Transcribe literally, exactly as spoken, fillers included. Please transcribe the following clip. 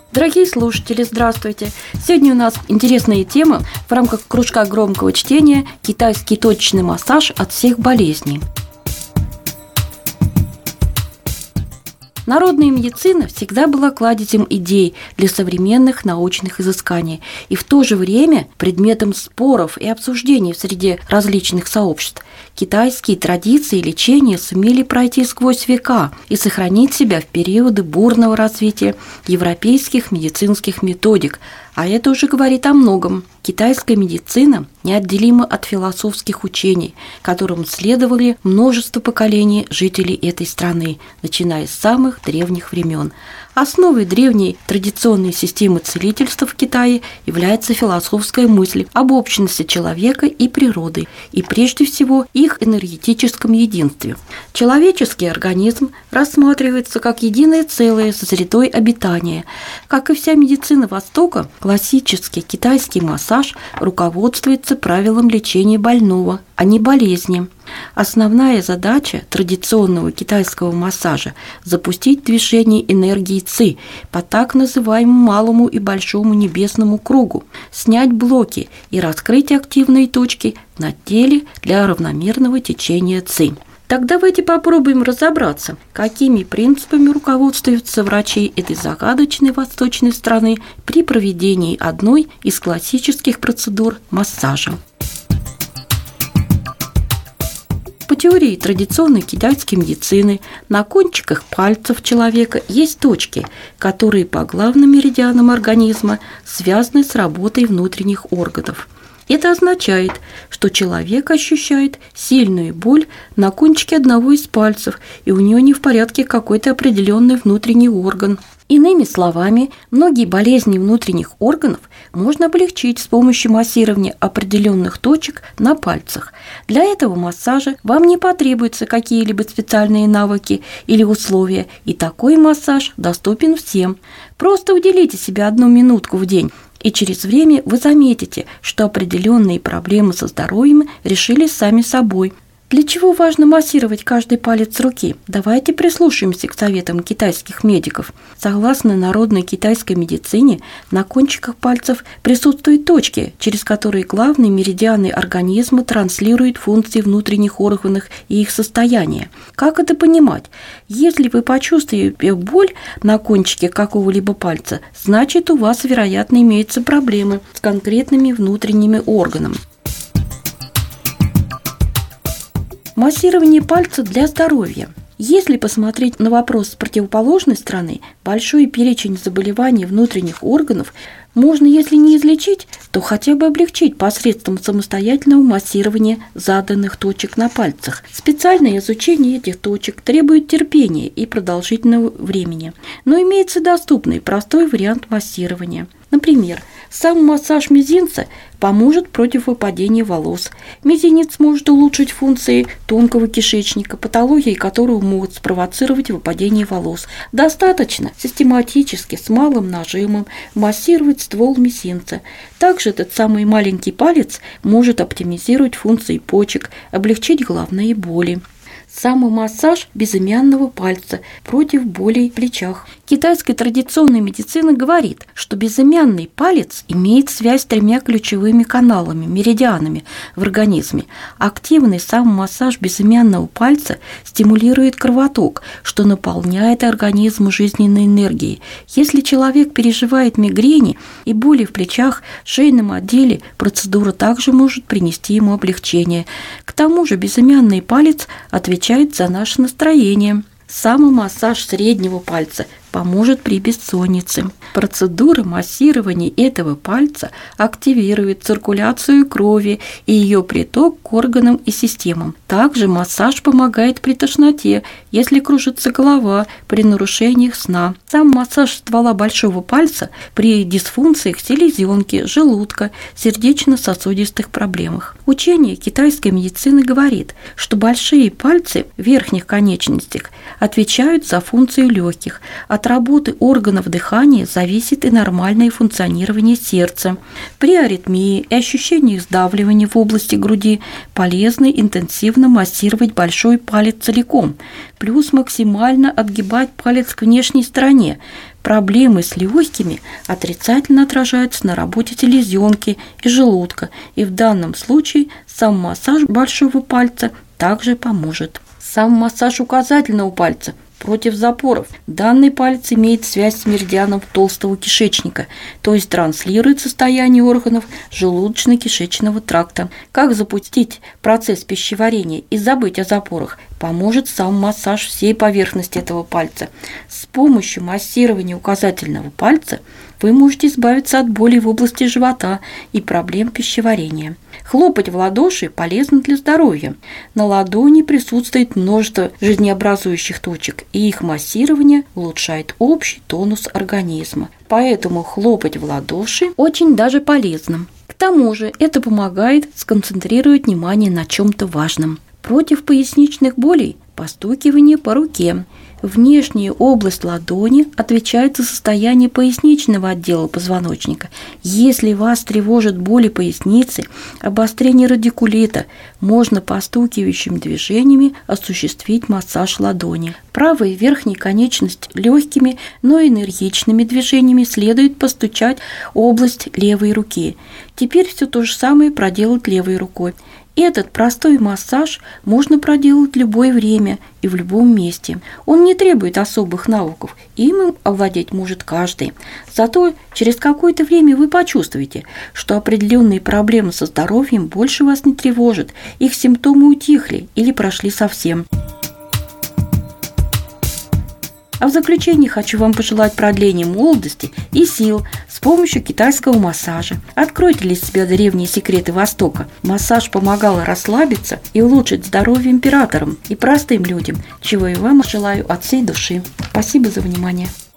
Дорогие слушатели, здравствуйте! Сегодня у нас интересная тема в рамках кружка громкого чтения «Китайский точечный массаж от всех болезней». Народная медицина всегда была кладезем идей для современных научных изысканий и в то же время предметом споров и обсуждений в среде различных сообществ. Китайские традиции лечения сумели пройти сквозь века и сохранить себя в периоды бурного развития европейских медицинских методик, а это уже говорит о многом. Китайская медицина неотделима от философских учений, которым следовали множество поколений жителей этой страны, начиная с самых древних времен. Основой древней традиционной системы целительства в Китае является философская мысль об общности человека и природы, и прежде всего их энергетическом единстве. Человеческий организм рассматривается как единое целое со средой обитания. Как и вся медицина Востока, классический китайский массаж руководствуется правилом лечения больного, а не болезни. Основная задача традиционного китайского массажа – запустить движение энергии ци по так называемому малому и большому небесному кругу, снять блоки и раскрыть активные точки на теле для равномерного течения ци. Так давайте попробуем разобраться, какими принципами руководствуются врачи этой загадочной восточной страны при проведении одной из классических процедур массажа. По теории традиционной китайской медицины на кончиках пальцев человека есть точки, которые по главным меридианам организма связаны с работой внутренних органов. Это означает, что человек ощущает сильную боль на кончике одного из пальцев, и у него не в порядке какой-то определенный внутренний орган. Иными словами, многие болезни внутренних органов можно облегчить с помощью массирования определенных точек на пальцах. Для этого массажа вам не потребуются какие-либо специальные навыки или условия, и такой массаж доступен всем. Просто уделите себе одну минутку в день, и через время вы заметите, что определенные проблемы со здоровьем решились сами собой. Для чего важно массировать каждый палец руки? Давайте прислушаемся к советам китайских медиков. Согласно народной китайской медицине, на кончиках пальцев присутствуют точки, через которые главные меридианы организма транслируют функции внутренних органов и их состояние. Как это понимать? Если вы почувствуете боль на кончике какого-либо пальца, значит, у вас, вероятно, имеются проблемы с конкретными внутренними органами. Массирование пальца для здоровья. Если посмотреть на вопрос с противоположной стороны, большой перечень заболеваний внутренних органов можно, если не излечить, то хотя бы облегчить посредством самостоятельного массирования заданных точек на пальцах. Специальное изучение этих точек требует терпения и продолжительного времени, но имеется доступный простой вариант массирования. Например, сам массаж мизинца поможет против выпадения волос. Мизинец может улучшить функции тонкого кишечника, патологии которого могут спровоцировать выпадение волос. Достаточно систематически с малым нажимом массировать ствол мизинца. Также этот самый маленький палец может оптимизировать функции почек, облегчить головные боли. Самомассаж безымянного пальца против болей в плечах. Китайская традиционная медицина говорит, что безымянный палец имеет связь с тремя ключевыми каналами, меридианами в организме. Активный самомассаж безымянного пальца стимулирует кровоток, что наполняет организм жизненной энергией. Если человек переживает мигрени и боли в плечах, шейном отделе, процедура также может принести ему облегчение. К тому же безымянный палец отвечает за наше настроение. Самомассаж среднего пальца поможет при бессоннице. Процедура массирования этого пальца активирует циркуляцию крови и ее приток к органам и системам. Также массаж помогает при тошноте, если кружится голова, при нарушениях сна. Сам массаж ствола большого пальца при дисфункциях селезенки, желудка, сердечно-сосудистых проблемах. Учение китайской медицины говорит, что большие пальцы в верхних конечностях отвечают за функцию легких. От работы органов дыхания зависит и нормальное функционирование сердца. При аритмии и ощущениях сдавливания в области груди полезно интенсивно массировать большой палец целиком. плюс максимально отгибать палец к внешней стороне. Проблемы с легкими отрицательно отражаются на работе селезенки и желудка, и в данном случае сам массаж большого пальца также поможет. Сам массаж указательного пальца против запоров. Данный палец имеет связь с меридианом толстого кишечника, то есть транслирует состояние органов желудочно-кишечного тракта. Как запустить процесс пищеварения и забыть о запорах, поможет сам массаж всей поверхности этого пальца. С помощью массирования указательного пальца вы можете избавиться от боли в области живота и проблем пищеварения. Хлопать в ладоши полезно для здоровья. На ладони присутствует множество жизнеобразующих точек, и их массирование улучшает общий тонус организма. Поэтому хлопать в ладоши очень даже полезно. К тому же это помогает сконцентрировать внимание на чем-то важном. Против поясничных болей постукивание по руке. Внешняя область ладони отвечает за состояние поясничного отдела позвоночника. Если вас тревожат боли поясницы, обострение радикулита, можно постукивающими движениями осуществить массаж ладони. Правой верхней конечность легкими, но энергичными движениями следует постучать область левой руки. Теперь все то же самое проделать левой рукой. Этот простой массаж можно проделать в любое время и в любом месте. Он не требует особых навыков, им овладеть может каждый. Зато через какое-то время вы почувствуете, что определенные проблемы со здоровьем больше вас не тревожат, их симптомы утихли или прошли совсем. А в заключение хочу вам пожелать продления молодости и сил с помощью китайского массажа. Откройте для себя древние секреты Востока. Массаж помогал расслабиться и улучшить здоровье императорам и простым людям, чего и вам желаю от всей души. Спасибо за внимание.